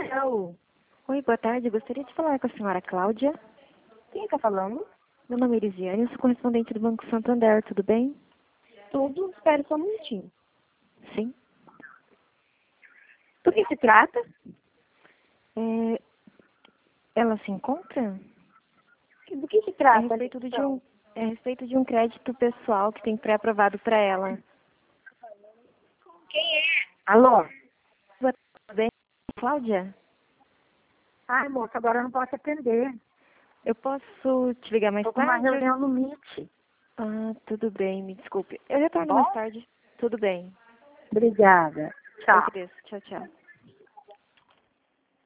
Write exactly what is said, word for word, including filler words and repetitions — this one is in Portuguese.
Alô? Oi, boa tarde. Gostaria de falar com a senhora Cláudia. Quem está falando? Meu nome é Elisiane, eu sou correspondente do Banco Santander, tudo bem? Tudo, espere só um minutinho. Sim. Do que se trata? É, ela se encontra? Do que se É a trata? respeito de um, é a respeito de um crédito pessoal que tem pré-aprovado para ela. Alô? Boa tarde, tudo bem? Cláudia? Ai, moça, agora eu não posso atender. Eu posso te ligar mais Estou com uma tarde? reunião no Meet. Ah, tudo bem, me desculpe. Eu Tá retorno bom? mais tarde. Tudo bem. Obrigada. Eu Tchau. agradeço. Tchau, tchau.